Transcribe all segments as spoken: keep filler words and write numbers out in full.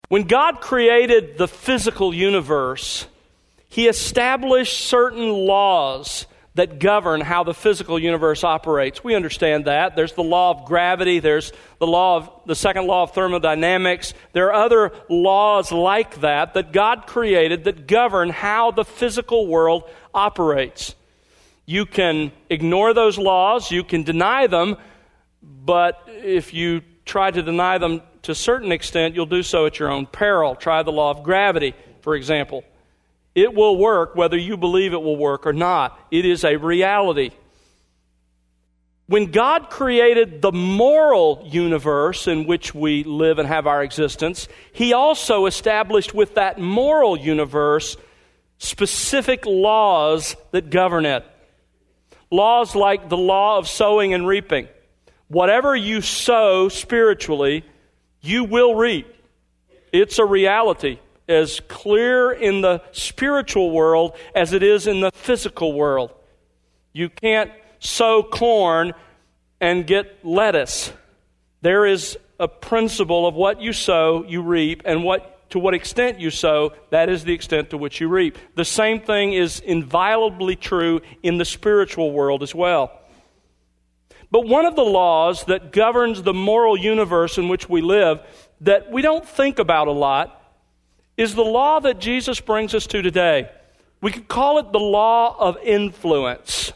When God created the physical universe, He established certain laws that govern how the physical universe operates. We understand that. There's the law of gravity. There's the law of the second law of thermodynamics. There are other laws like that that God created that govern how the physical world operates. You can ignore those laws. You can deny them. But if you try to deny them to a certain extent, you'll do so at your own peril. Try the law of gravity, for example. It will work whether you believe it will work or not. It is a reality. When God created the moral universe in which we live and have our existence, He also established with that moral universe specific laws that govern it. Laws like the law of sowing and reaping. Whatever you sow spiritually, you will reap. It's a reality, as clear in the spiritual world as it is in the physical world. You can't sow corn and get lettuce. There is a principle of what you sow, you reap, and what to what extent you sow, that is the extent to which you reap. The same thing is inviolably true in the spiritual world as well. But one of the laws that governs the moral universe in which we live that we don't think about a lot is the law that Jesus brings us to today. We could call it the law of influence.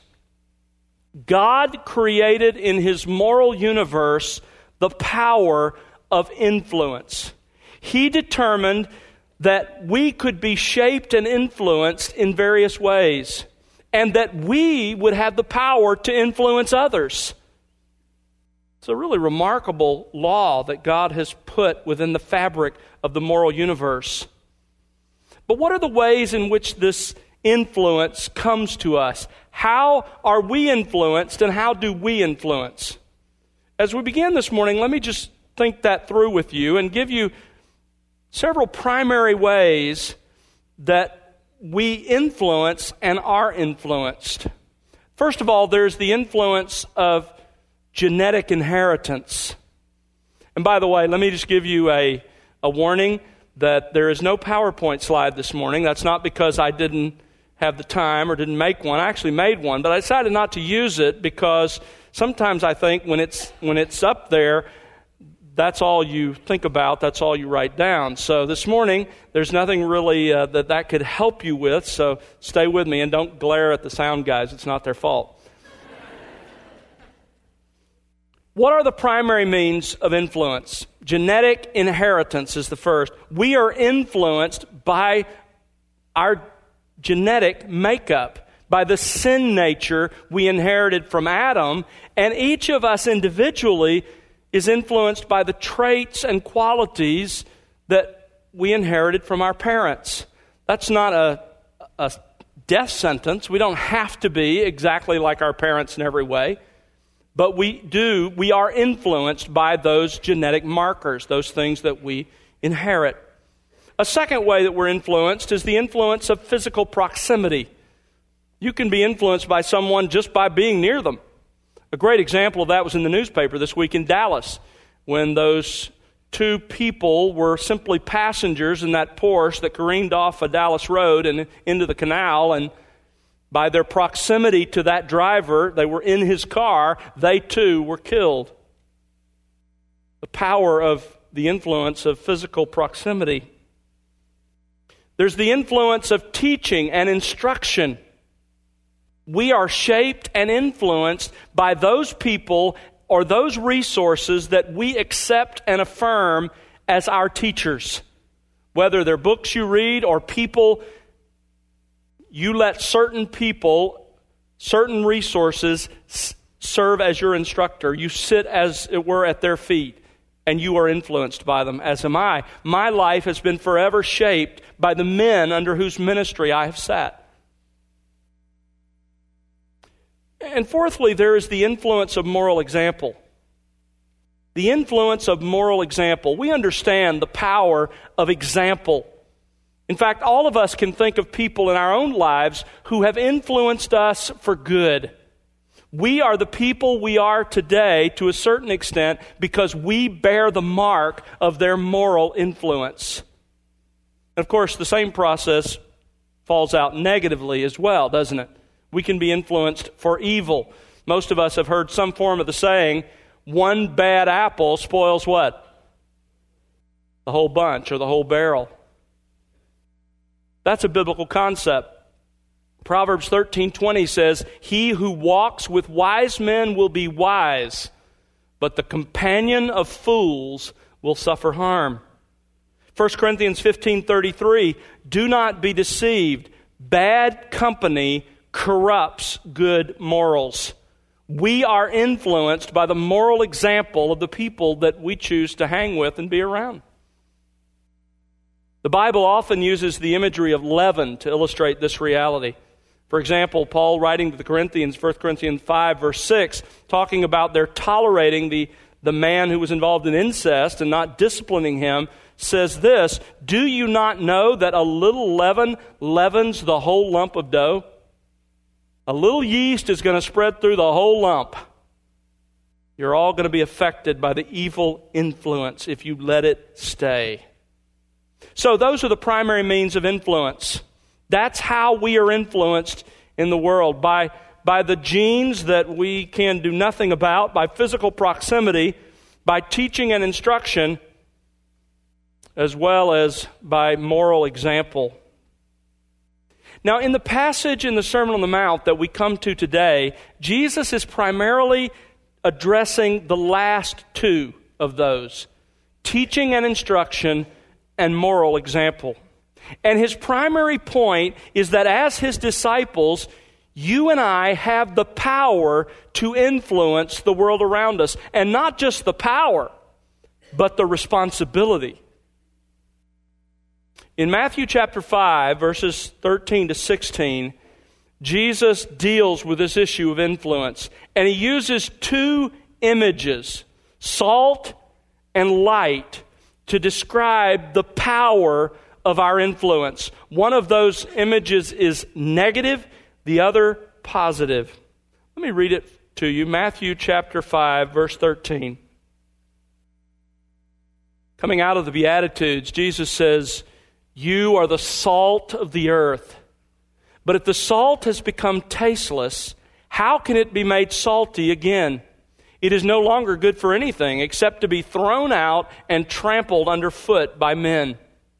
God created in His moral universe the power of influence. He determined that we could be shaped and influenced in various ways, and that we would have the power to influence others. It's a really remarkable law that God has put within the fabric of the moral universe. But what are the ways in which this influence comes to us? How are we influenced, and how do we influence? As we begin this morning, let me just think that through with you and give you several primary ways that we influence and are influenced. First of all, there's the influence of genetic inheritance. And by the way, let me just give you a, a warning that there is no PowerPoint slide this morning. That's not because I didn't have the time or didn't make one. I actually made one, but I decided not to use it because sometimes I think when it's when it's up there, that's all you think about, that's all you write down. So this morning, there's nothing really uh, that that could help you with, so stay with me and don't glare at the sound guys. It's not their fault. What are the primary means of influence? Genetic inheritance is the first. We are influenced by our genetic makeup, by the sin nature we inherited from Adam, and each of us individually is influenced by the traits and qualities that we inherited from our parents. That's not a, a death sentence. We don't have to be exactly like our parents in every way. But we do, we are influenced by those genetic markers, those things that we inherit. A second way that we're influenced is the influence of physical proximity. You can be influenced by someone just by being near them. A great example of that was in the newspaper this week in Dallas, when those two people were simply passengers in that Porsche that careened off a Dallas road and into the canal, and by their proximity to that driver, they were in his car, they too were killed. The power of the influence of physical proximity. There's the influence of teaching and instruction. We are shaped and influenced by those people or those resources that we accept and affirm as our teachers. Whether they're books you read or people, you let certain people, certain resources s- serve as your instructor. You sit, as it were, at their feet, and you are influenced by them, as am I. My life has been forever shaped by the men under whose ministry I have sat. And fourthly, there is the influence of moral example. The influence of moral example. We understand the power of example. In fact, all of us can think of people in our own lives who have influenced us for good. We are the people we are today to a certain extent because we bear the mark of their moral influence. And of course, the same process falls out negatively as well, doesn't it? We can be influenced for evil. Most of us have heard some form of the saying, one bad apple spoils what? The whole bunch or the whole barrel. That's a biblical concept. Proverbs thirteen twenty says, he who walks with wise men will be wise, but the companion of fools will suffer harm. First Corinthians fifteen thirty-three, do not be deceived. Bad company corrupts good morals. We are influenced by the moral example of the people that we choose to hang with and be around. The Bible often uses the imagery of leaven to illustrate this reality. For example, Paul writing to the Corinthians, First Corinthians five, verse six, talking about their tolerating the, the man who was involved in incest and not disciplining him, says this, do you not know that a little leaven leavens the whole lump of dough? A little yeast is going to spread through the whole lump. You're all going to be affected by the evil influence if you let it stay. So those are the primary means of influence. That's how we are influenced in the world, by, by the genes that we can do nothing about, by physical proximity, by teaching and instruction, as well as by moral example. Now, in the passage in the Sermon on the Mount that we come to today, Jesus is primarily addressing the last two of those, teaching and instruction and moral example. And his primary point is that as his disciples, you and I have the power to influence the world around us. And not just the power, but the responsibility. In Matthew chapter five, verses thirteen to sixteen, Jesus deals with this issue of influence. And he uses two images, salt and light, to describe the power of our influence. One of those images is negative, the other positive. Let me read it to you. Matthew chapter five, verse thirteen. Coming out of the Beatitudes, Jesus says, you are the salt of the earth. But if the salt has become tasteless, how can it be made salty again? It is no longer good for anything except to be thrown out and trampled underfoot by men.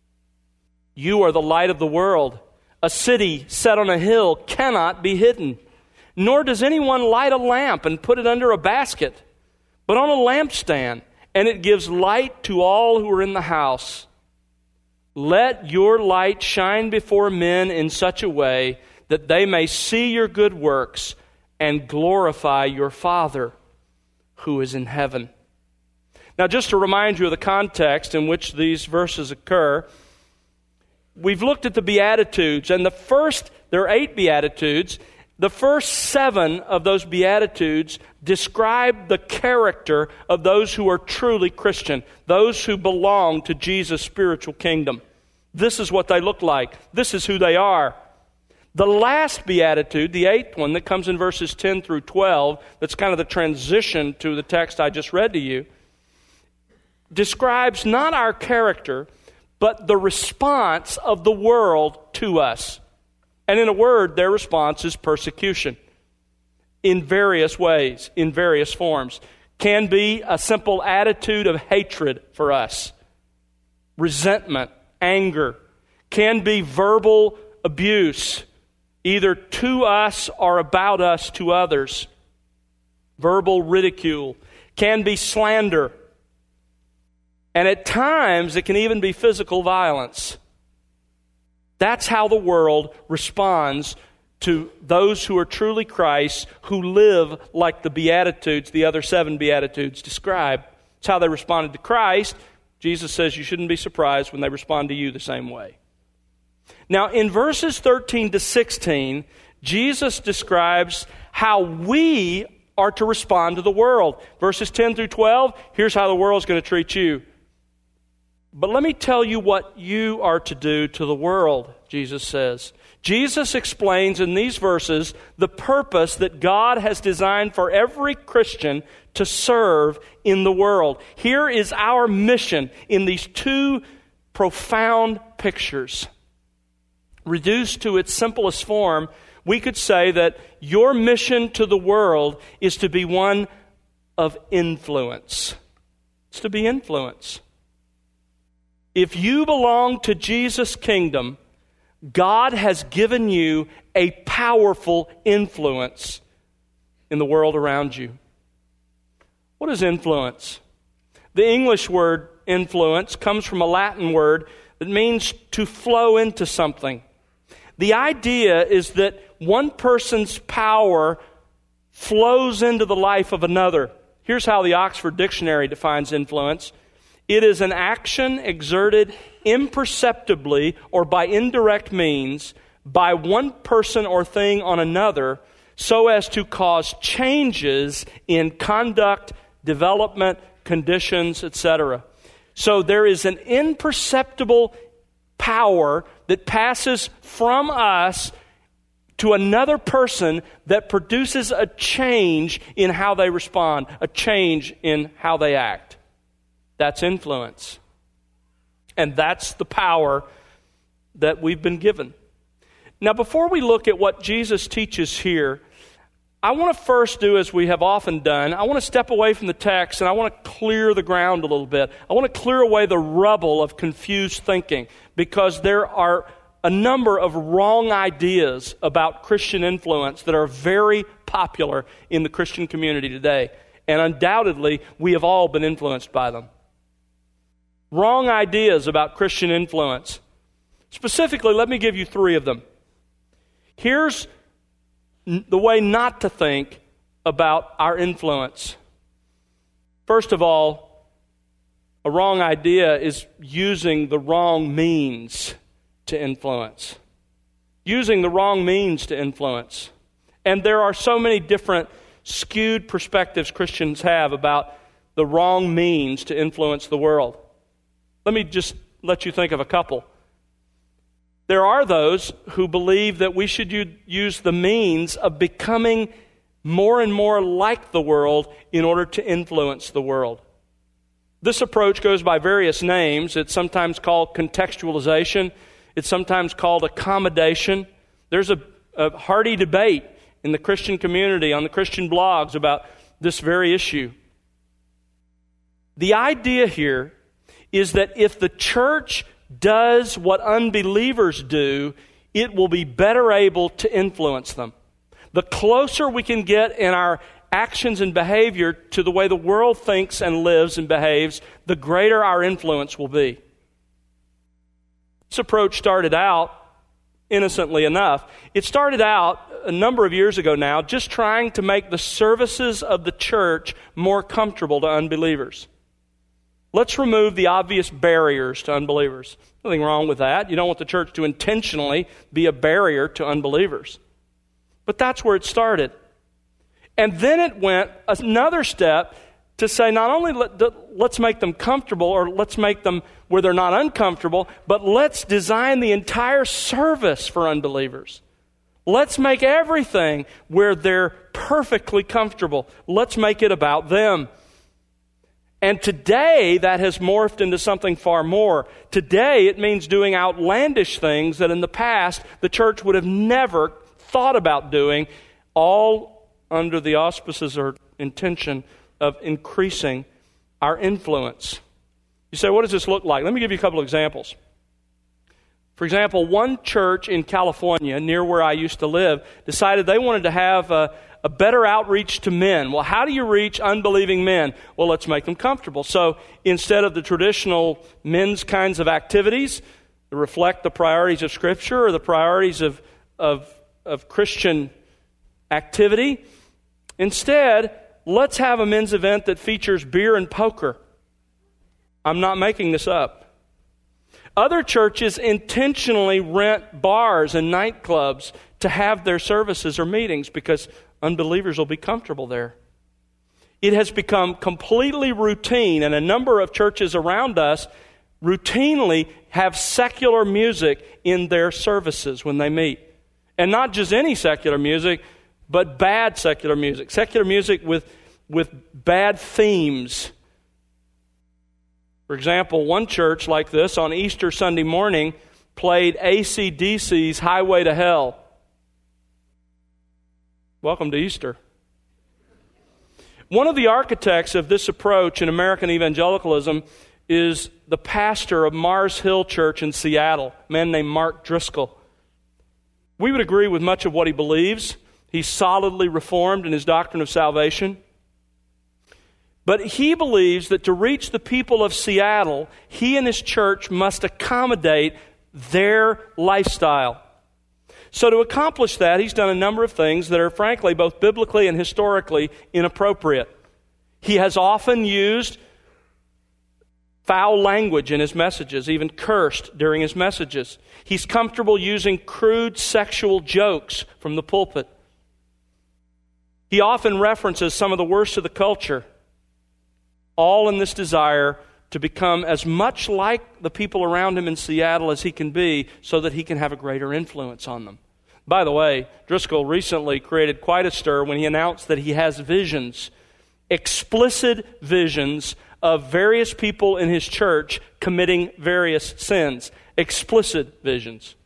You are the light of the world. A city set on a hill cannot be hidden. Nor does anyone light a lamp and put it under a basket, but on a lampstand, and it gives light to all who are in the house. Let your light shine before men in such a way that they may see your good works and glorify your Father who is in heaven. Now, just to remind you of the context in which these verses occur, we've looked at the Beatitudes, and the first, there are eight Beatitudes. The first seven of those Beatitudes describe the character of those who are truly Christian, those who belong to Jesus' spiritual kingdom. This is what they look like. This is who they are. The last Beatitude, the eighth one that comes in verses ten through twelve, that's kind of the transition to the text I just read to you, describes not our character, but the response of the world to us. And in a word, their response is persecution in various ways, in various forms. Can be a simple attitude of hatred for us, resentment, anger. Can be verbal abuse, either to us or about us to others. Verbal ridicule. Can be slander. And at times, it can even be physical violence. That's how the world responds to those who are truly Christ, who live like the Beatitudes, the other seven Beatitudes describe. It's how they responded to Christ. Jesus says you shouldn't be surprised when they respond to you the same way. Now, in verses thirteen to sixteen, Jesus describes how we are to respond to the world. Verses ten through twelve, here's how the world's going to treat you. But let me tell you what you are to do to the world, Jesus says. Jesus explains in these verses the purpose that God has designed for every Christian to serve in the world. Here is our mission in these two profound pictures. Reduced to its simplest form, we could say that your mission to the world is to be one of influence. It's to be influence. If you belong to Jesus' kingdom, God has given you a powerful influence in the world around you. What is influence? The English word influence comes from a Latin word that means to flow into something. The idea is that one person's power flows into the life of another. Here's how the Oxford Dictionary defines influence. It is an action exerted imperceptibly or by indirect means by one person or thing on another so as to cause changes in conduct, development, conditions, et cetera. So there is an imperceptible power that passes from us to another person that produces a change in how they respond, a change in how they act. That's influence. And that's the power that we've been given. Now, before we look at what Jesus teaches here, I want to first do as we have often done. I want to step away from the text and I want to clear the ground a little bit. I want to clear away the rubble of confused thinking because there are a number of wrong ideas about Christian influence that are very popular in the Christian community today. And undoubtedly, we have all been influenced by them. Wrong ideas about Christian influence. Specifically, let me give you three of them. Here's the way not to think about our influence. First of all, a wrong idea is using the wrong means to influence. Using the wrong means to influence. And there are so many different skewed perspectives Christians have about the wrong means to influence the world. Let me just let you think of a couple. There are those who believe that we should use the means of becoming more and more like the world in order to influence the world. This approach goes by various names. It's sometimes called contextualization. It's sometimes called accommodation. There's a, a hearty debate in the Christian community, on the Christian blogs about this very issue. The idea here is that if the church does what unbelievers do, it will be better able to influence them. The closer we can get in our actions and behavior to the way the world thinks and lives and behaves, the greater our influence will be. This approach started out, innocently enough, it started out a number of years ago now just trying to make the services of the church more comfortable to unbelievers. Let's remove the obvious barriers to unbelievers. Nothing wrong with that. You don't want the church to intentionally be a barrier to unbelievers. But that's where it started. And then it went another step to say not only let, let's make them comfortable or let's make them where they're not uncomfortable, but let's design the entire service for unbelievers. Let's make everything where they're perfectly comfortable. Let's make it about them. And today, that has morphed into something far more. Today, it means doing outlandish things that in the past, the church would have never thought about doing, all under the auspices or intention of increasing our influence. You say, what does this look like? Let me give you a couple of examples. For example, one church in California, near where I used to live, decided they wanted to have a, a better outreach to men. Well, how do you reach unbelieving men? Well, let's make them comfortable. So instead of the traditional men's kinds of activities that reflect the priorities of Scripture or the priorities of, of, of Christian activity, instead, let's have a men's event that features beer and poker. I'm not making this up. Other churches intentionally rent bars and nightclubs to have their services or meetings because unbelievers will be comfortable there. It has become completely routine, and a number of churches around us routinely have secular music in their services when they meet. And not just any secular music, but bad secular music. Secular music with, with bad themes. For example, one church like this on Easter Sunday morning played A C D C's Highway to Hell. Welcome to Easter. One of the architects of this approach in American evangelicalism is the pastor of Mars Hill Church in Seattle, a man named Mark Driscoll. We would agree with much of what he believes. He's solidly reformed in his doctrine of salvation. But he believes that to reach the people of Seattle, he and his church must accommodate their lifestyle. So to accomplish that, he's done a number of things that are frankly both biblically and historically inappropriate. He has often used foul language in his messages, even cursed during his messages. He's comfortable using crude sexual jokes from the pulpit. He often references some of the worst of the culture, all in this desire to become as much like the people around him in Seattle as he can be so that he can have a greater influence on them. By the way, Driscoll recently created quite a stir when he announced that he has visions, explicit visions of various people in his church committing various sins. Explicit visions.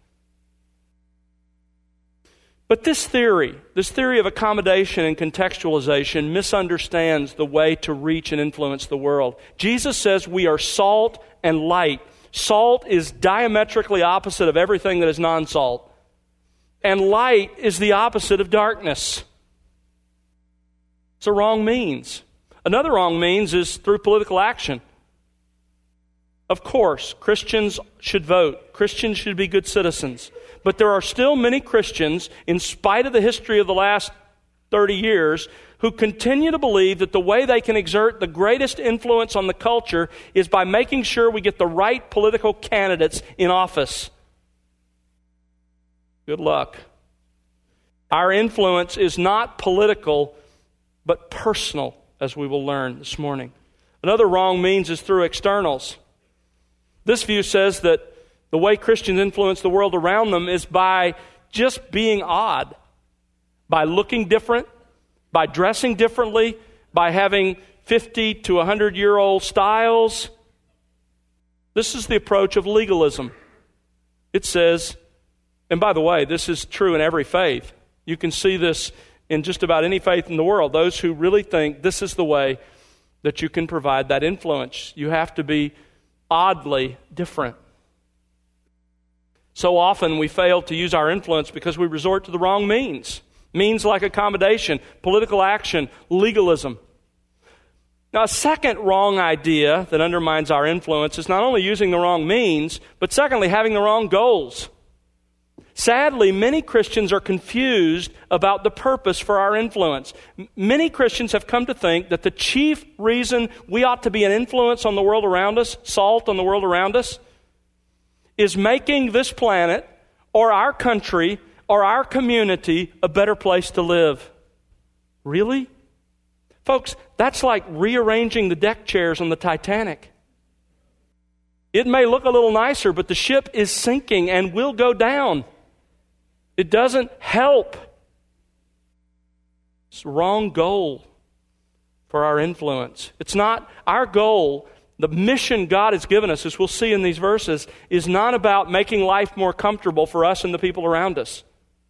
But this theory, this theory of accommodation and contextualization misunderstands the way to reach and influence the world. Jesus says we are salt and light. Salt is diametrically opposite of everything that is non-salt. And light is the opposite of darkness. It's a wrong means. Another wrong means is through political action. Of course, Christians should vote. Christians should be good citizens. But there are still many Christians, in spite of the history of the last thirty years, who continue to believe that the way they can exert the greatest influence on the culture is by making sure we get the right political candidates in office. Good luck. Our influence is not political, but personal, as we will learn this morning. Another wrong means is through externals. This view says that the way Christians influence the world around them is by just being odd, by looking different, by dressing differently, by having fifty to one hundred year old styles. This is the approach of legalism. It says, and by the way, this is true in every faith. You can see this in just about any faith in the world. Those who really think this is the way that you can provide that influence. You have to be oddly different. So often we fail to use our influence because we resort to the wrong means. Means like accommodation, political action, legalism. Now, a second wrong idea that undermines our influence is not only using the wrong means, but secondly, having the wrong goals. Sadly, many Christians are confused about the purpose for our influence. M- many Christians have come to think that the chief reason we ought to be an influence on the world around us, salt on the world around us, is making this planet or our country or our community a better place to live. Really? Folks, that's like rearranging the deck chairs on the Titanic. It may look a little nicer, but the ship is sinking and will go down. It doesn't help. It's the wrong goal for our influence. It's not our goal. The mission God has given us, as we'll see in these verses, is not about making life more comfortable for us and the people around us.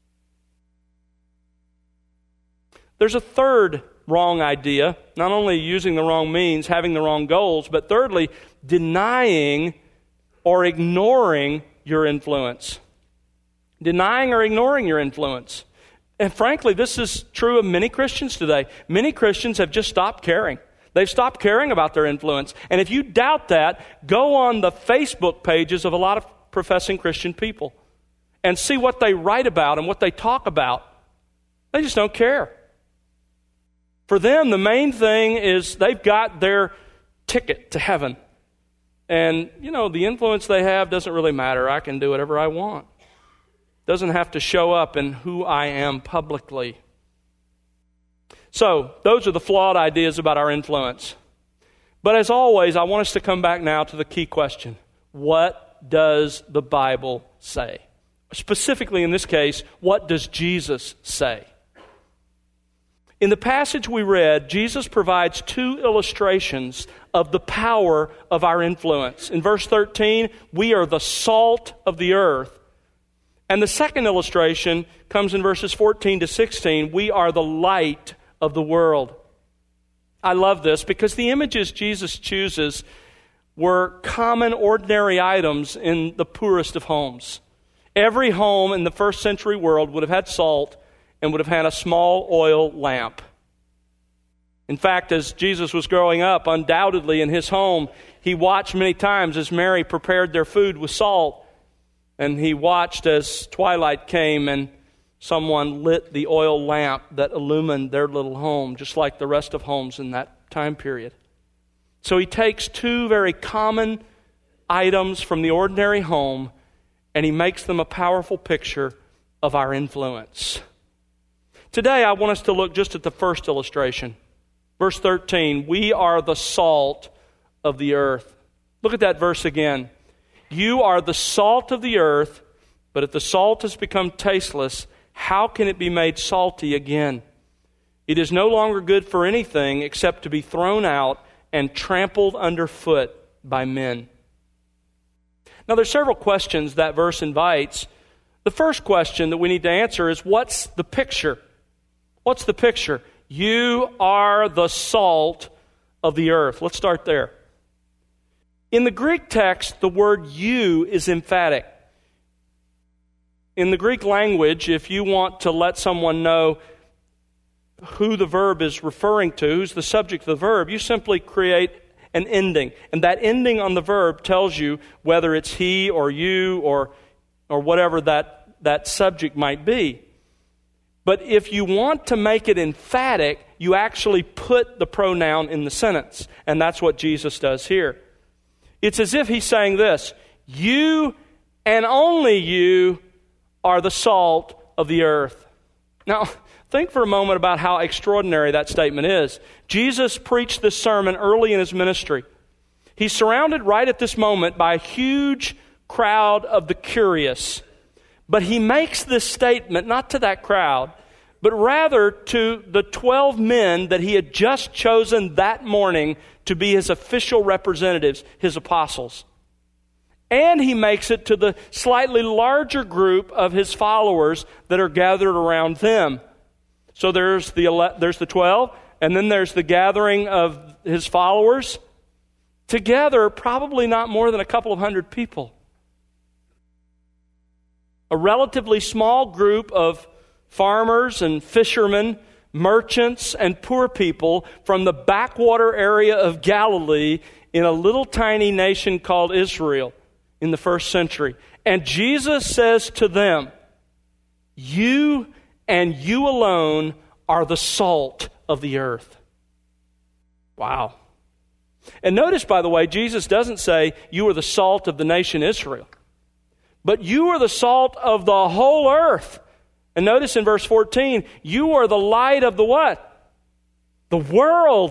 There's a third wrong idea, not only using the wrong means, having the wrong goals, but thirdly, denying or ignoring your influence. Denying or ignoring your influence. And frankly, this is true of many Christians today. Many Christians have just stopped caring. They've stopped caring about their influence. And if you doubt that, go on the Facebook pages of a lot of professing Christian people and see what they write about and what they talk about. They just don't care. For them, the main thing is they've got their ticket to heaven. And, you know, the influence they have doesn't really matter. I can do whatever I want. Doesn't have to show up in who I am publicly. So, those are the flawed ideas about our influence. But as always, I want us to come back now to the key question. what does the Bible say? Specifically in this case, what does Jesus say? In the passage we read, Jesus provides two illustrations of the power of our influence. In verse thirteen, we are the salt of the earth. And the second illustration comes in verses fourteen to sixteen. We are the light of the world. I love this because the images Jesus chooses were common, ordinary items in the poorest of homes. Every home in the first century world would have had salt and would have had a small oil lamp. In fact, as Jesus was growing up, undoubtedly in his home, he watched many times as Mary prepared their food with salt. And he watched as twilight came and someone lit the oil lamp that illumined their little home, just like the rest of homes in that time period. So he takes two very common items from the ordinary home and he makes them a powerful picture of our influence. Today, I want us to look just at the first illustration. Verse thirteen, we are the salt of the earth. Look at that verse again. You are the salt of the earth, but if the salt has become tasteless, how can it be made salty again? It is no longer good for anything except to be thrown out and trampled underfoot by men. Now, there's several questions that verse invites. The first question that we need to answer is, what's the picture? What's the picture? You are the salt of the earth. Let's start there. In the Greek text, the word you is emphatic. In the Greek language, if you want to let someone know who the verb is referring to, who's the subject of the verb, you simply create an ending. And that ending on the verb tells you whether it's he or you or, or whatever that, that subject might be. But if you want to make it emphatic, you actually put the pronoun in the sentence. And that's what Jesus does here. It's as if he's saying this: you and only you are the salt of the earth. Now, think for a moment about how extraordinary that statement is. Jesus preached this sermon early in his ministry. He's surrounded right at this moment by a huge crowd of the curious. But he makes this statement not to that crowd, but rather to the twelve men that he had just chosen that morning to be his official representatives, his apostles. And he makes it to the slightly larger group of his followers that are gathered around them. So there's the ele- there's the twelve, and then there's the gathering of his followers. Together, probably not more than a couple of hundred people. A relatively small group of farmers and fishermen, merchants and poor people from the backwater area of Galilee in a little tiny nation called Israel in the first century. And Jesus says to them, you and you alone are the salt of the earth. Wow. And notice, by the way, Jesus doesn't say you are the salt of the nation Israel, but you are the salt of the whole earth. And notice in verse fourteen, you are the light of the what? The world.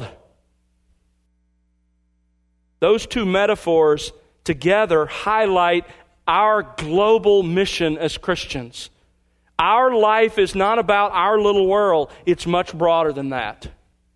Those two metaphors together highlight our global mission as Christians. Our life is not about our little world. It's much broader than that.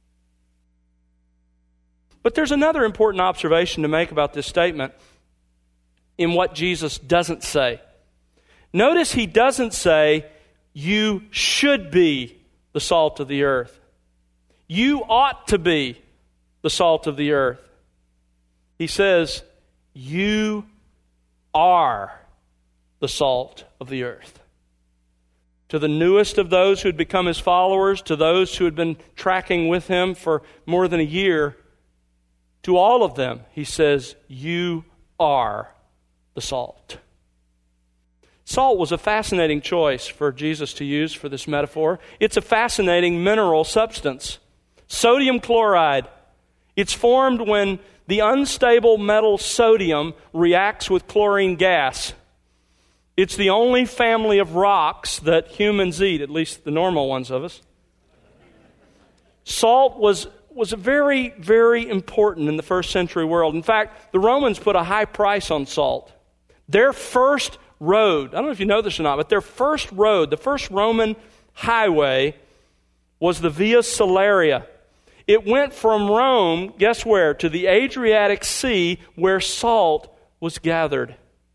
But there's another important observation to make about this statement in what Jesus doesn't say. Notice he doesn't say, you should be the salt of the earth. You ought to be the salt of the earth. He says, you are the salt of the earth. To the newest of those who had become his followers, to those who had been tracking with him for more than a year, to all of them, he says, you are the salt. Salt was a fascinating choice for Jesus to use for this metaphor. It's a fascinating mineral substance. Sodium chloride. It's formed when the unstable metal sodium reacts with chlorine gas. It's the only family of rocks that humans eat, at least the normal ones of us. Salt was was very, very important in the first century world. In fact, the Romans put a high price on salt. Their first road, I don't know if you know this or not, but their first road, the first Roman highway was the Via Salaria. It went from Rome, guess where? To the Adriatic Sea, where salt was gathered.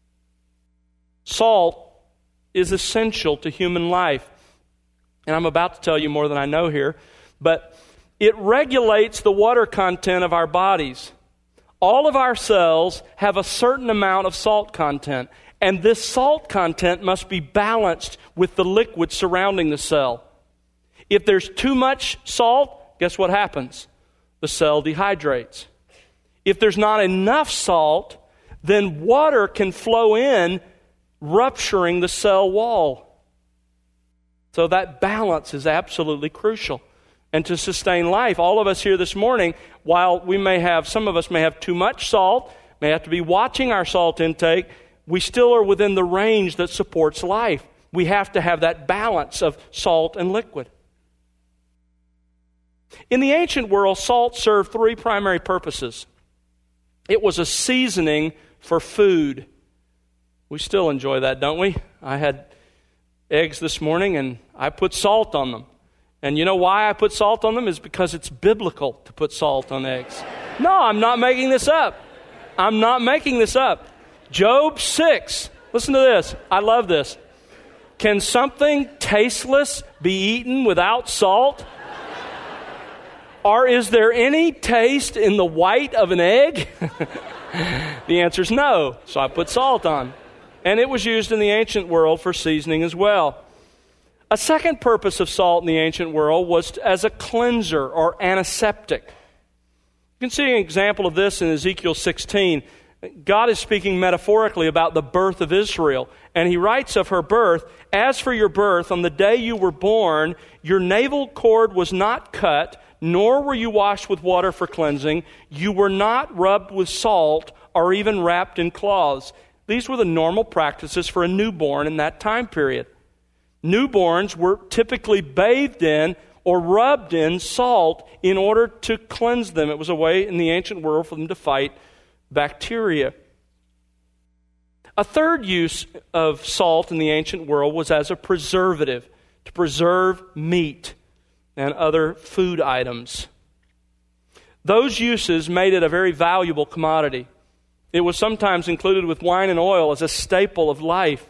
Salt is essential to human life. And I'm about to tell you more than I know here, but it regulates the water content of our bodies. All of our cells have a certain amount of salt content, and this salt content must be balanced with the liquid surrounding the cell. If there's too much salt, guess what happens? The cell dehydrates. If there's not enough salt, then water can flow in, rupturing the cell wall. So that balance is absolutely crucial. And to sustain life, all of us here this morning, while we may have, some of us may have too much salt, may have to be watching our salt intake, we still are within the range that supports life. We have to have that balance of salt and liquid. In the ancient world, salt served three primary purposes. It was a seasoning for food. We still enjoy that, don't we? I had eggs this morning and I put salt on them. And you know why I put salt on them? Is because it's biblical to put salt on eggs. No, I'm not making this up. I'm not making this up. Job six. Listen to this. I love this. Can something tasteless be eaten without salt? Or is there any taste in the white of an egg? The answer is no. So I put salt on. And it was used in the ancient world for seasoning as well. A second purpose of salt in the ancient world was as a cleanser or antiseptic. You can see an example of this in Ezekiel sixteen. God is speaking metaphorically about the birth of Israel. And he writes of her birth, "As for your birth, on the day you were born, your navel cord was not cut, nor were you washed with water for cleansing. You were not rubbed with salt or even wrapped in cloths." These were the normal practices for a newborn in that time period. Newborns were typically bathed in or rubbed in salt in order to cleanse them. It was a way in the ancient world for them to fight bacteria. A third use of salt in the ancient world was as a preservative, to preserve meat and other food items. Those uses made it a very valuable commodity. It was sometimes included with wine and oil as a staple of life.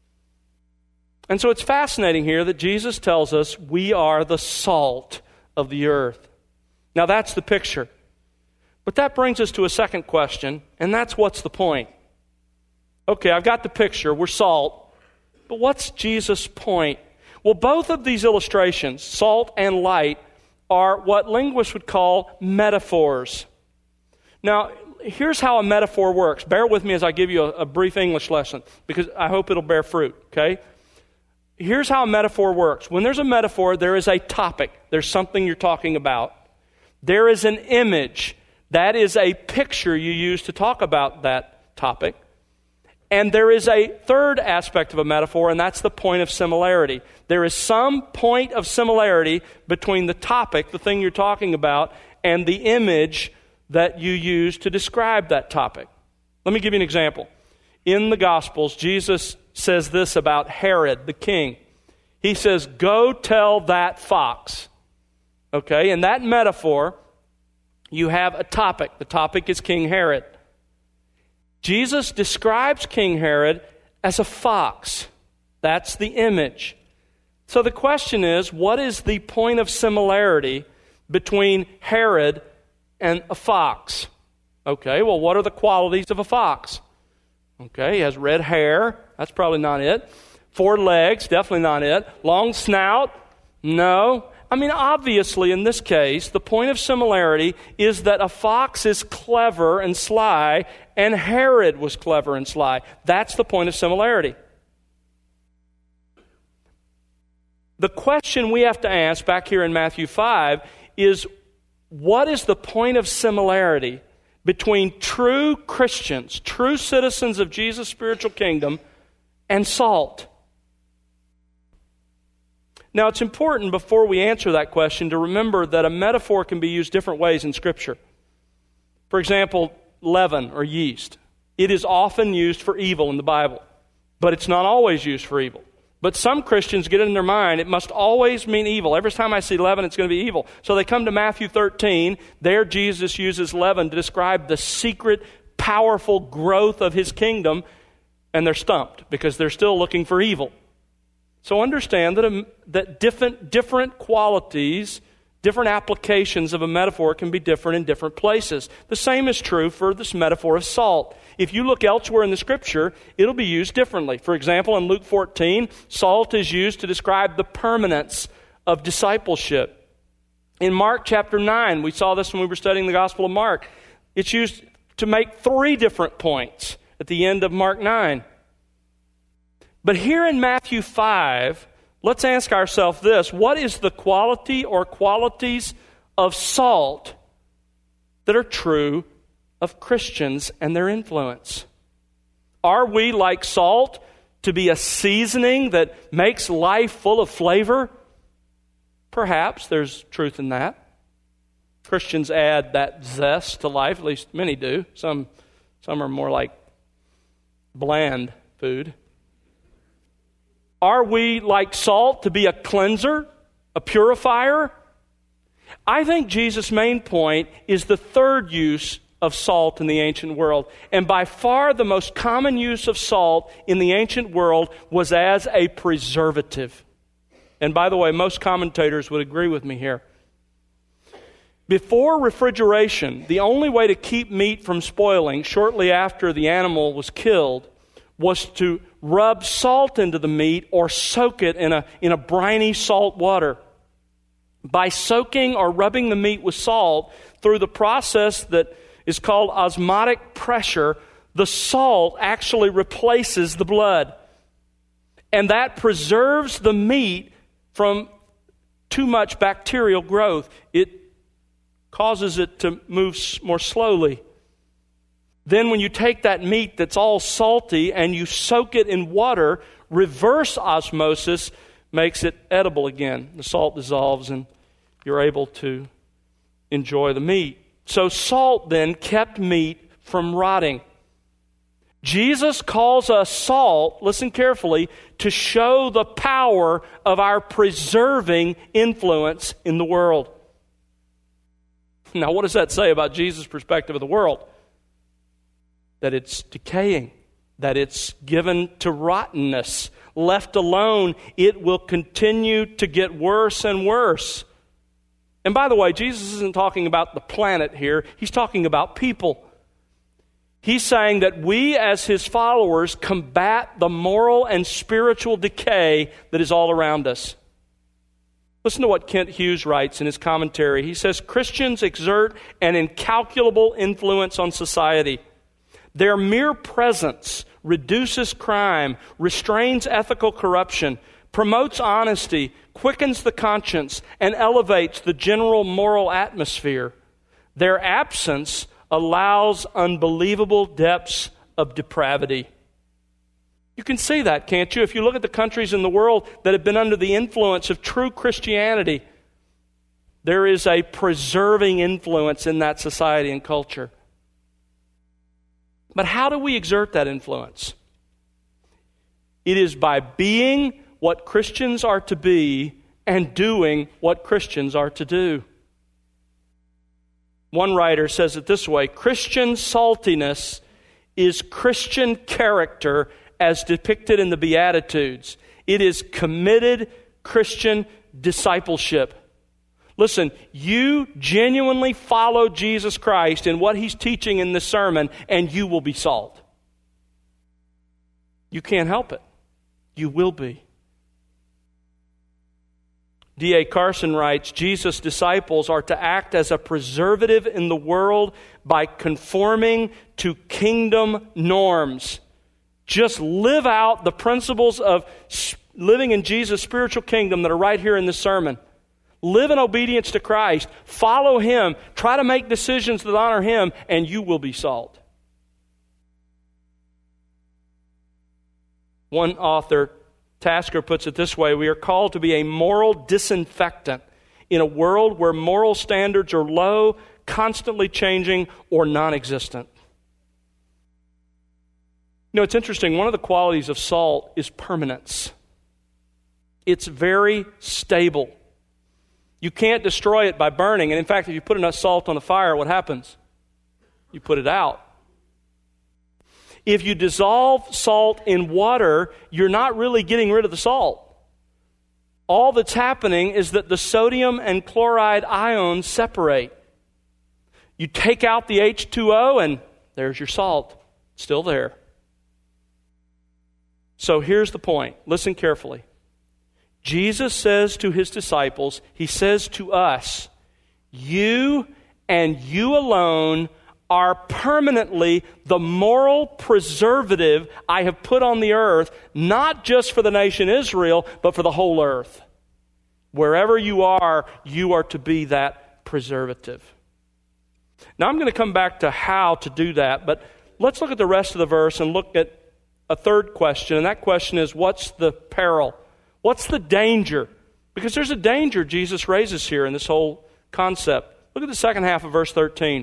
And so it's fascinating here that Jesus tells us we are the salt of the earth. Now that's the picture. But that brings us to a second question, and that's what's the point? Okay, I've got the picture, we're salt, but what's Jesus' point? Well, both of these illustrations, salt and light, are what linguists would call metaphors. Now, here's how a metaphor works. Bear with me as I give you a, a brief English lesson, because I hope it'll bear fruit, okay? Here's how a metaphor works. When there's a metaphor, there is a topic. There's something you're talking about. There is an image. That is a picture you use to talk about that topic. And there is a third aspect of a metaphor, and that's the point of similarity. There is some point of similarity between the topic, the thing you're talking about, and the image that you use to describe that topic. Let me give you an example. In the Gospels, Jesus says this about Herod, the king. He says, "Go tell that fox." Okay, in that metaphor, you have a topic. The topic is King Herod. Jesus describes King Herod as a fox. That's the image. So the question is, what is the point of similarity between Herod and a fox? Okay, well, what are the qualities of a fox? Okay, he has red hair. That's probably not it. Four legs, definitely not it. Long snout? No. I mean, obviously, in this case, the point of similarity is that a fox is clever and sly, and Herod was clever and sly. That's the point of similarity. The question we have to ask back here in Matthew five is, what is the point of similarity between true Christians, true citizens of Jesus' spiritual kingdom, and salt? Now, it's important before we answer that question to remember that a metaphor can be used different ways in Scripture. For example, leaven or yeast. It is often used for evil in the Bible, but it's not always used for evil. But some Christians get it in their mind, it must always mean evil. Every time I see leaven, it's going to be evil. So they come to Matthew thirteen. There Jesus uses leaven to describe the secret, powerful growth of his kingdom, and they're stumped because they're still looking for evil. So understand that, a, that different, different qualities, different applications of a metaphor can be different in different places. The same is true for this metaphor of salt. If you look elsewhere in the Scripture, it'll be used differently. For example, in Luke fourteen, salt is used to describe the permanence of discipleship. In Mark chapter nine, we saw this when we were studying the Gospel of Mark. It's used to make three different points at the end of Mark nine. But here in Matthew five, let's ask ourselves this: what is the quality or qualities of salt that are true of Christians and their influence? Are we like salt to be a seasoning that makes life full of flavor? Perhaps there's truth in that. Christians add that zest to life, at least many do. Some, some are more like bland food. Are we like salt to be a cleanser, a purifier? I think Jesus' main point is the third use of salt in the ancient world. And by far the most common use of salt in the ancient world was as a preservative. And by the way, most commentators would agree with me here. Before refrigeration, the only way to keep meat from spoiling shortly after the animal was killed was to rub salt into the meat or soak it in a, in a briny salt water. By soaking or rubbing the meat with salt through the process that is called osmotic pressure, the salt actually replaces the blood. And that preserves the meat from too much bacterial growth. It causes it to move more slowly. Then when you take that meat that's all salty and you soak it in water, reverse osmosis makes it edible again. The salt dissolves and you're able to enjoy the meat. So salt then kept meat from rotting. Jesus calls us salt, listen carefully, to show the power of our preserving influence in the world. Now, what does that say about Jesus' perspective of the world? That it's decaying, that it's given to rottenness. Left alone, it will continue to get worse and worse. And by the way, Jesus isn't talking about the planet here. He's talking about people. He's saying that we as his followers combat the moral and spiritual decay that is all around us. Listen to what Kent Hughes writes in his commentary. He says, Christians exert an incalculable influence on society. Their mere presence reduces crime, restrains ethical corruption, promotes honesty, quickens the conscience, and elevates the general moral atmosphere. Their absence allows unbelievable depths of depravity. You can see that, can't you? If you look at the countries in the world that have been under the influence of true Christianity, there is a preserving influence in that society and culture. But how do we exert that influence? It is by being what Christians are to be and doing what Christians are to do. One writer says it this way: Christian saltiness is Christian character as depicted in the Beatitudes. It is committed Christian discipleship. Listen, you genuinely follow Jesus Christ in what he's teaching in this sermon, and you will be salt. You can't help it. You will be. D A Carson writes, Jesus' disciples are to act as a preservative in the world by conforming to kingdom norms. Just live out the principles of living in Jesus' spiritual kingdom that are right here in this sermon. Live in obedience to Christ. Follow him. Try to make decisions that honor him, and you will be salt. One author Tasker puts it this way: we are called to be a moral disinfectant in a world where moral standards are low, constantly changing, or non-existent. You know, it's interesting. One of the qualities of salt is permanence. It's very stable. You can't destroy it by burning. And in fact, if you put enough salt on the fire, what happens? You put it out. If you dissolve salt in water, you're not really getting rid of the salt. All that's happening is that the sodium and chloride ions separate. You take out the H two O and there's your salt. It's still there. So here's the point. Listen carefully. Jesus says to his disciples, he says to us, you and you alone are permanently the moral preservative I have put on the earth, not just for the nation Israel, but for the whole earth. Wherever you are, you are to be that preservative. Now I'm going to come back to how to do that, but let's look at the rest of the verse and look at a third question, and that question is, what's the peril? What's the danger? Because there's a danger Jesus raises here in this whole concept. Look at the second half of verse thirteen.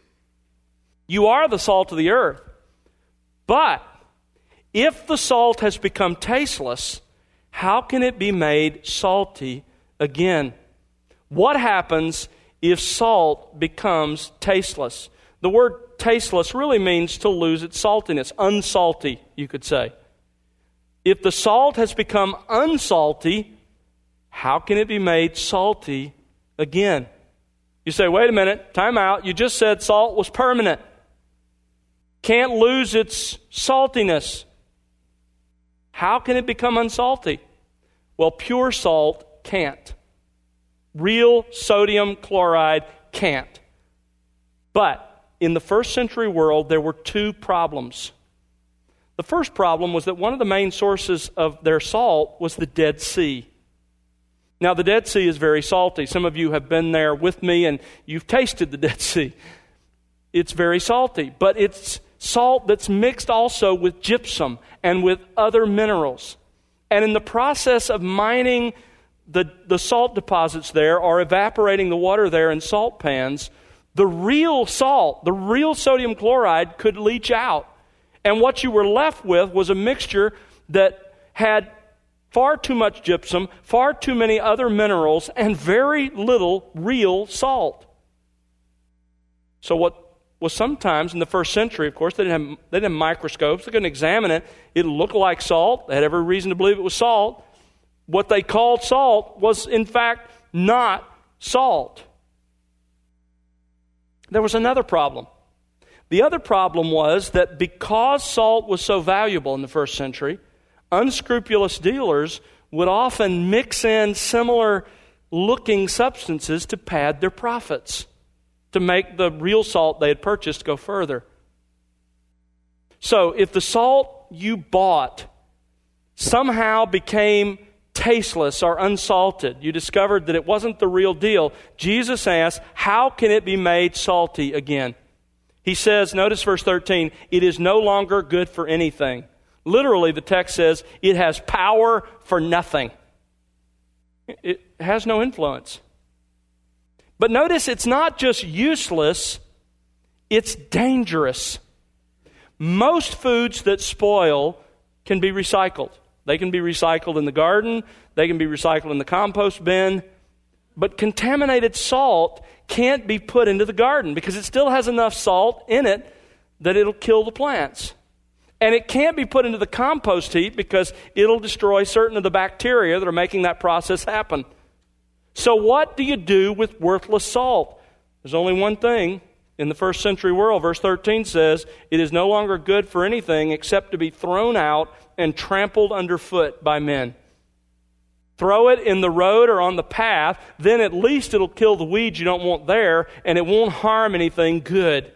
You are the salt of the earth, but if the salt has become tasteless, how can it be made salty again? What happens if salt becomes tasteless? The word tasteless really means to lose its saltiness, unsalty, you could say. If the salt has become unsalty, how can it be made salty again? You say, wait a minute, time out. You just said salt was permanent. Can't lose its saltiness. How can it become unsalty? Well, pure salt can't. Real sodium chloride can't. But in the first century world, there were two problems. The first problem was that one of the main sources of their salt was the Dead Sea. Now, the Dead Sea is very salty. Some of you have been there with me and you've tasted the Dead Sea. It's very salty, but it's salt that's mixed also with gypsum and with other minerals. And in the process of mining the, the salt deposits there, or evaporating the water there in salt pans, the real salt, the real sodium chloride could leach out. And what you were left with was a mixture that had far too much gypsum, far too many other minerals, and very little real salt. So what was sometimes in the first century, of course, they didn't have, they didn't have microscopes. They couldn't examine it. It looked like salt. They had every reason to believe it was salt. What they called salt was, in fact, not salt. There was another problem. The other problem was that because salt was so valuable in the first century, unscrupulous dealers would often mix in similar looking substances to pad their profits, to make the real salt they had purchased go further. So if the salt you bought somehow became tasteless or unsalted, you discovered that it wasn't the real deal, Jesus asked, how can it be made salty again? He says, notice verse thirteen, it is no longer good for anything. Literally, the text says, it has power for nothing. It has no influence. But notice it's not just useless, it's dangerous. Most foods that spoil can be recycled. They can be recycled in the garden, they can be recycled in the compost bin, but contaminated salt can't be put into the garden because it still has enough salt in it that it'll kill the plants. And it can't be put into the compost heap because it'll destroy certain of the bacteria that are making that process happen. So what do you do with worthless salt? There's only one thing. In the first century world, verse thirteen says, it is no longer good for anything except to be thrown out and trampled underfoot by men. Throw it in the road or on the path, then at least it'll kill the weeds you don't want there, and it won't harm anything good.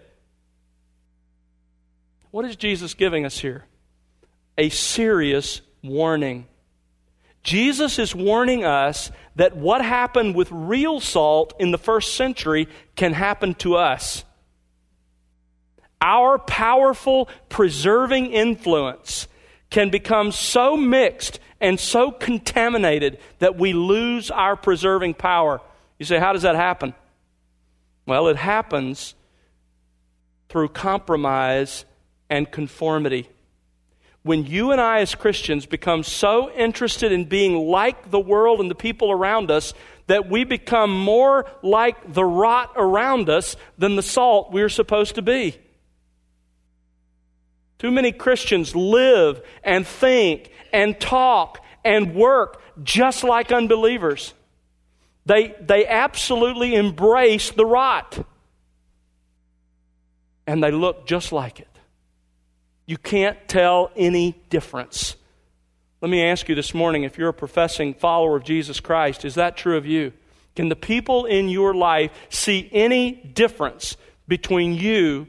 What is Jesus giving us here? A serious warning. Jesus is warning us that what happened with real salt in the first century can happen to us. Our powerful preserving influence can become so mixed and so contaminated that we lose our preserving power. You say, how does that happen? Well, it happens through compromise and conformity. When you and I as Christians become so interested in being like the world and the people around us that we become more like the rot around us than the salt we're supposed to be. Too many Christians live and think and talk and work just like unbelievers. They, they absolutely embrace the rot. And they look just like it. You can't tell any difference. Let me ask you this morning, if you're a professing follower of Jesus Christ, is that true of you? Can the people in your life see any difference between you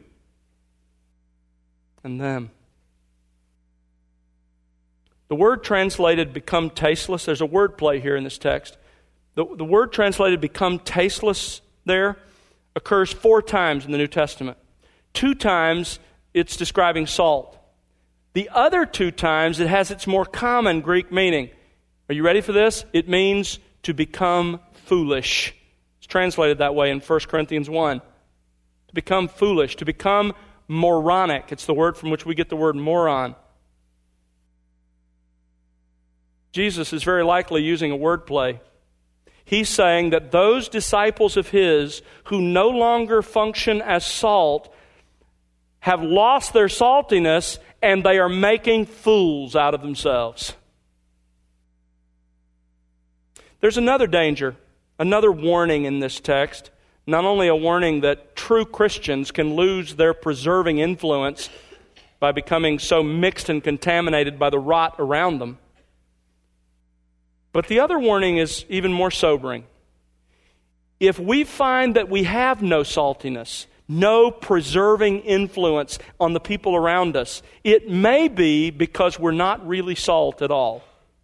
and them? The word translated become tasteless, there's a word play here in this text. The, the word translated become tasteless there occurs four times in the New Testament. Two times it's describing salt. The other two times it has its more common Greek meaning. Are you ready for this? It means to become foolish. It's translated that way in First Corinthians one. To become foolish, to become moronic. It's the word from which we get the word moron. Jesus is very likely using a word play. He's saying that those disciples of his who no longer function as salt have lost their saltiness and they are making fools out of themselves. There's another danger, another warning in this text. Not only a warning that true Christians can lose their preserving influence by becoming so mixed and contaminated by the rot around them, but the other warning is even more sobering. If we find that we have no saltiness, no preserving influence on the people around us, it may be because we're not really salt at all.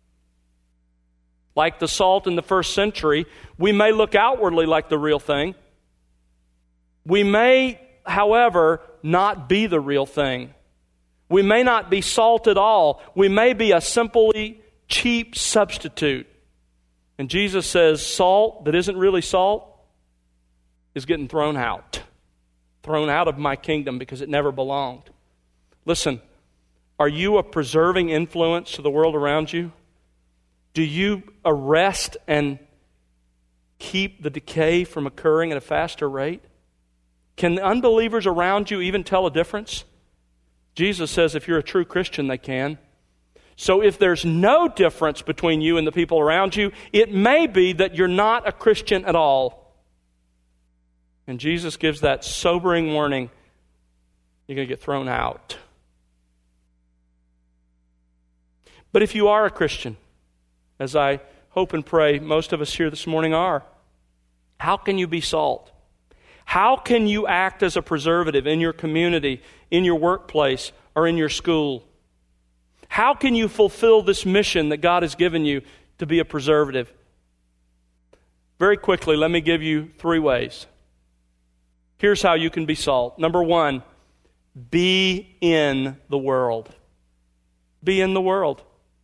Like the salt in the first century, we may look outwardly like the real thing. We may, however, not be the real thing. We may not be salt at all. We may be a simply cheap substitute. And Jesus says salt that isn't really salt is getting thrown out. Thrown out of my kingdom because it never belonged. Listen, are you a preserving influence to the world around you? Do you arrest and keep the decay from occurring at a faster rate? Can the unbelievers around you even tell a difference? Jesus says if you're a true Christian, they can. So if there's no difference between you and the people around you, it may be that you're not a Christian at all. And Jesus gives that sobering warning, you're going to get thrown out. But if you are a Christian, as I hope and pray most of us here this morning are, how can you be salt? How can you act as a preservative in your community, in your workplace, or in your school? How can you fulfill this mission that God has given you to be a preservative? Very quickly, let me give you three ways. Here's how you can be salt. Number one, be in the world. Be in the world.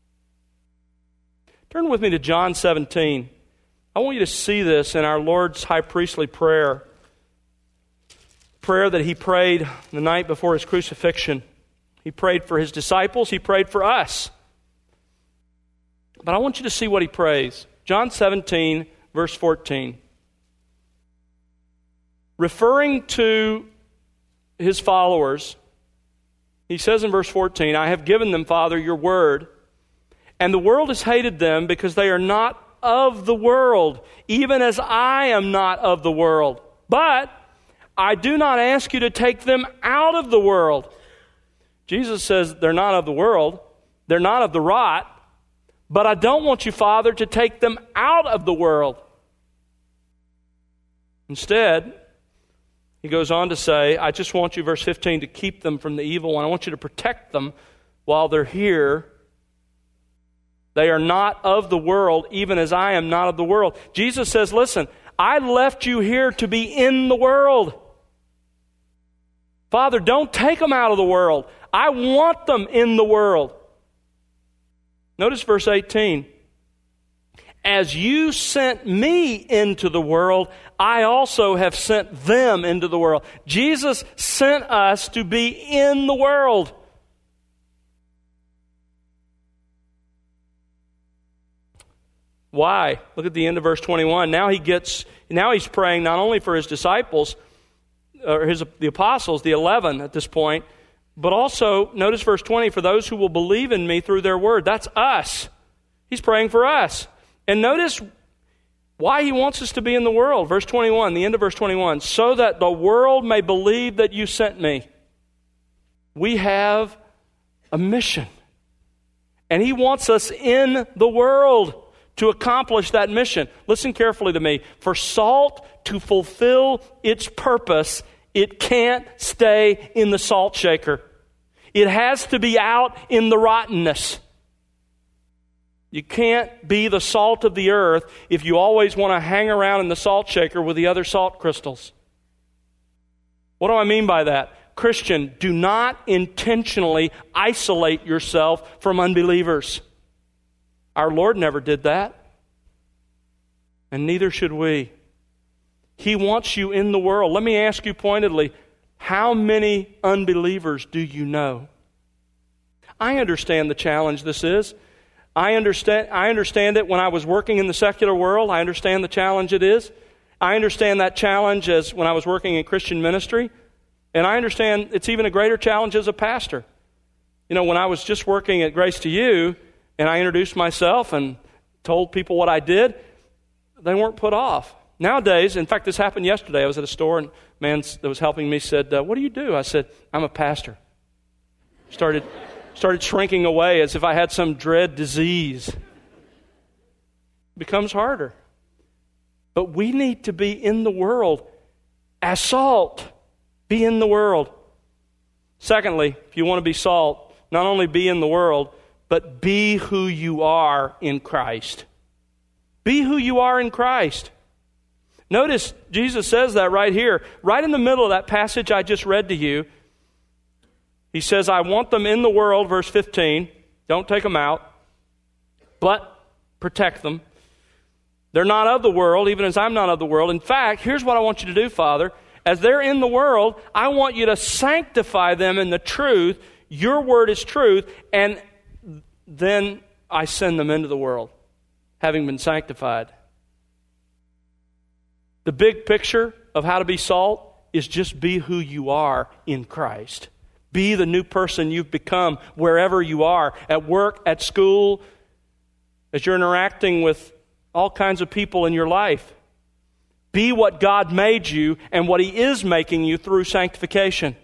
Turn with me to John seventeen. I want you to see this in our Lord's high priestly prayer. Prayer that he prayed the night before his crucifixion. He prayed for his disciples. He prayed for us. But I want you to see what he prays. John seventeen, verse fourteen. Referring to his followers, he says in verse fourteen, I have given them, Father, your word, and the world has hated them because they are not of the world, even as I am not of the world. But I do not ask you to take them out of the world. Jesus says they're not of the world, they're not of the rot, but I don't want you, Father, to take them out of the world. Instead, he goes on to say, I just want you, verse fifteen, to keep them from the evil one. I want you to protect them while they're here. They are not of the world, even as I am not of the world. Jesus says, listen, I left you here to be in the world. Father, don't take them out of the world. I want them in the world. Notice verse eighteen. As you sent me into the world, I also have sent them into the world. Jesus sent us to be in the world. Why? Look at the end of verse twenty-one. Now he gets, now he's praying not only for his disciples, or his the apostles, the eleven at this point, but also, notice verse twenty, for those who will believe in me through their word. That's us. He's praying for us. And notice why he wants us to be in the world. Verse twenty-one, the end of verse twenty-one. So that the world may believe that you sent me. We have a mission. And he wants us in the world to accomplish that mission. Listen carefully to me. For salt to fulfill its purpose, it can't stay in the salt shaker. It has to be out in the rottenness. You can't be the salt of the earth if you always want to hang around in the salt shaker with the other salt crystals. What do I mean by that? Christian, do not intentionally isolate yourself from unbelievers. Our Lord never did that. And neither should we. He wants you in the world. Let me ask you pointedly, how many unbelievers do you know? I understand the challenge this is. I understand, I understand it when I was working in the secular world. I understand the challenge it is. I understand that challenge as when I was working in Christian ministry. And I understand it's even a greater challenge as a pastor. You know, when I was just working at Grace to You, and I introduced myself and told people what I did, they weren't put off. Nowadays, in fact, this happened yesterday. I was at a store, and a man that was helping me said, uh, what do you do? I said, I'm a pastor. Started... Started shrinking away as if I had some dread disease. It becomes harder. But we need to be in the world as salt. Be in the world. Secondly, if you want to be salt, not only be in the world, but be who you are in Christ. Be who you are in Christ. Notice Jesus says that right here, right in the middle of that passage I just read to you. He says, I want them in the world, verse fifteen. Don't take them out, but protect them. They're not of the world, even as I'm not of the world. In fact, here's what I want you to do, Father. As they're in the world, I want you to sanctify them in the truth. Your word is truth. And then I send them into the world, having been sanctified. The big picture of how to be salt is just be who you are in Christ. Be the new person you've become wherever you are, at work, at school, as you're interacting with all kinds of people in your life. Be what God made you and what He is making you through sanctification.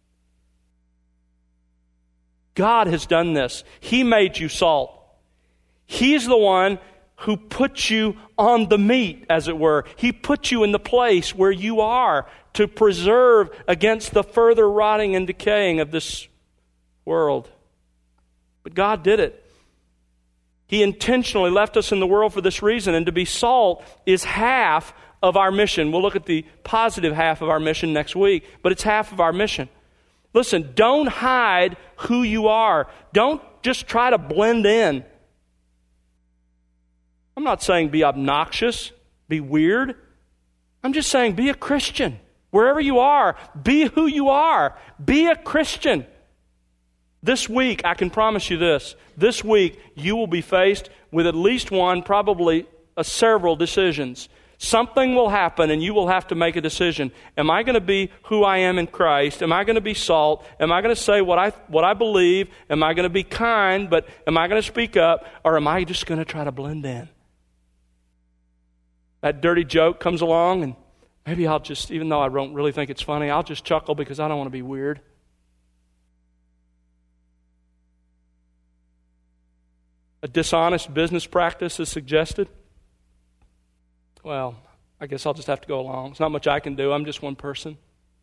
God has done this. He made you salt. He's the one who put you on the meat, as it were. He put you in the place where you are to preserve against the further rotting and decaying of this world. But God did it. He intentionally left us in the world for this reason, and to be salt is half of our mission. We'll look at the positive half of our mission next week, but it's half of our mission. Listen, don't hide who you are. Don't just try to blend in. I'm not saying be obnoxious, be weird. I'm just saying be a Christian. Wherever you are, be who you are. Be a Christian. This week, I can promise you this. This week, you will be faced with at least one, probably uh, several decisions. Something will happen and you will have to make a decision. Am I going to be who I am in Christ? Am I going to be salt? Am I going to say what I what I believe? Am I going to be kind, but am I going to speak up? Or am I just going to try to blend in? That dirty joke comes along and maybe I'll just, even though I don't really think it's funny, I'll just chuckle because I don't want to be weird. A dishonest business practice is suggested. Well, I guess I'll just have to go along. There's not much I can do. I'm just one person.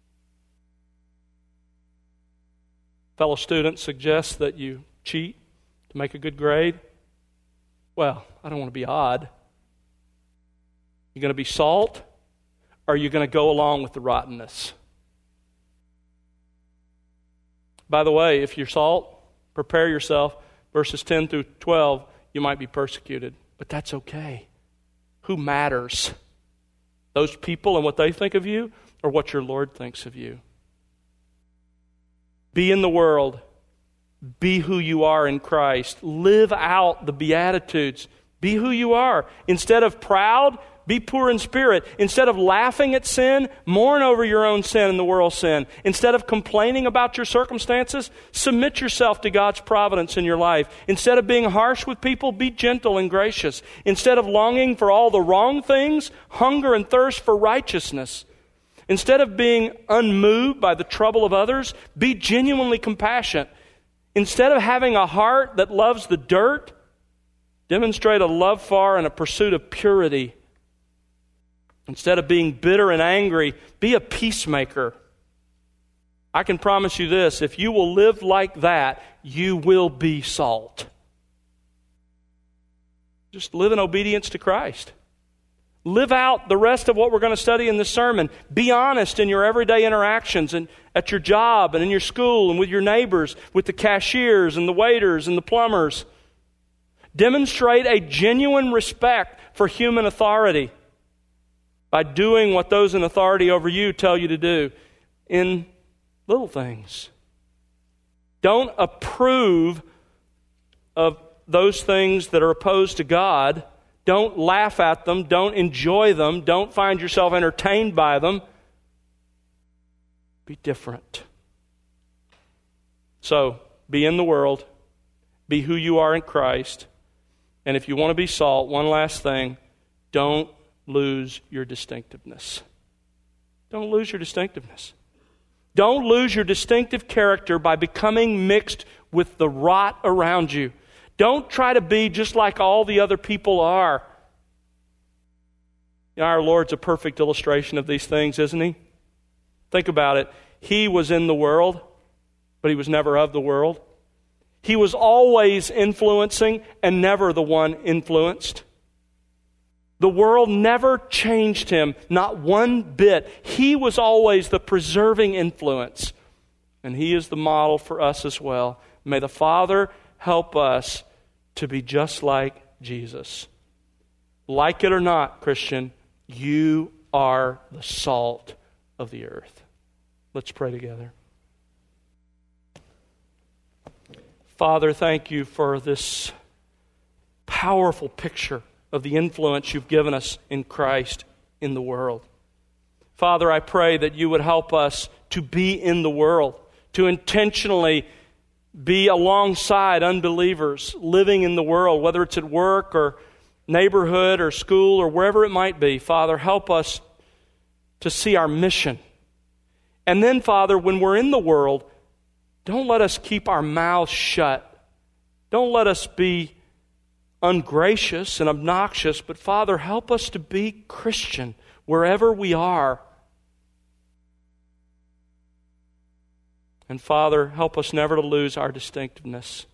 Fellow student suggests that you cheat to make a good grade. Well, I don't want to be odd. You're going to be salt, or are you going to go along with the rottenness? By the way, if you're salt, prepare yourself. Verses ten through twelve, you might be persecuted, but that's okay. Who matters? Those people and what they think of you, or what your Lord thinks of you? Be in the world. Be who you are in Christ. Live out the Beatitudes. Be who you are. Instead of proud, be poor in spirit. Instead of laughing at sin, mourn over your own sin and the world's sin. Instead of complaining about your circumstances, submit yourself to God's providence in your life. Instead of being harsh with people, be gentle and gracious. Instead of longing for all the wrong things, hunger and thirst for righteousness. Instead of being unmoved by the trouble of others, be genuinely compassionate. Instead of having a heart that loves the dirt, demonstrate a love for and a pursuit of purity. Instead of being bitter and angry, be a peacemaker. I can promise you this, if you will live like that, you will be salt. Just live in obedience to Christ. Live out the rest of what we're going to study in this sermon. Be honest in your everyday interactions and at your job and in your school and with your neighbors, with the cashiers and the waiters and the plumbers. Demonstrate a genuine respect for human authority by doing what those in authority over you tell you to do in little things. Don't approve of those things that are opposed to God. Don't laugh at them. Don't enjoy them. Don't find yourself entertained by them. Be different. So, be in the world. Be who you are in Christ. And if you want to be salt, one last thing, don't lose your distinctiveness. Don't lose your distinctiveness. Don't lose your distinctive character by becoming mixed with the rot around you. Don't try to be just like all the other people are. You know, our Lord's a perfect illustration of these things, isn't He? Think about it. He was in the world, but He was never of the world. He was always influencing and never the one influenced. The world never changed Him, not one bit. He was always the preserving influence. And He is the model for us as well. May the Father help us to be just like Jesus. Like it or not, Christian, you are the salt of the earth. Let's pray together. Father, thank you for this powerful picture of the influence you've given us in Christ in the world. Father, I pray that you would help us to be in the world, to intentionally be alongside unbelievers living in the world, whether it's at work or neighborhood or school or wherever it might be. Father, help us to see our mission. And then, Father, when we're in the world, don't let us keep our mouths shut. Don't let us be ungracious and obnoxious, but Father, help us to be Christian wherever we are. And Father, help us never to lose our distinctiveness,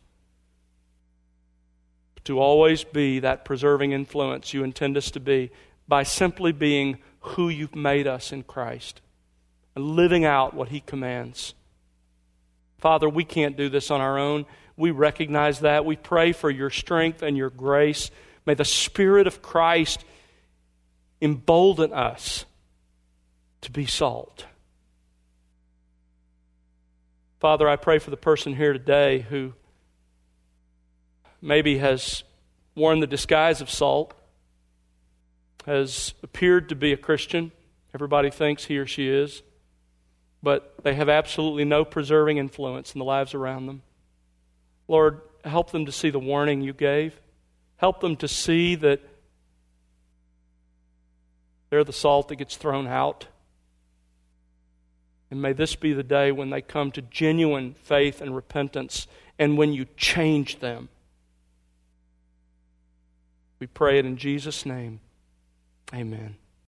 to always be that preserving influence you intend us to be by simply being who you've made us in Christ and living out what He commands. Father, we can't do this on our own. We recognize that. We pray for your strength and your grace. May the Spirit of Christ embolden us to be salt. Father, I pray for the person here today who maybe has worn the disguise of salt, has appeared to be a Christian. Everybody thinks he or she is, but they have absolutely no preserving influence in the lives around them. Lord, help them to see the warning you gave. Help them to see that they're the salt that gets thrown out. And may this be the day when they come to genuine faith and repentance and when you change them. We pray it in Jesus' name. Amen.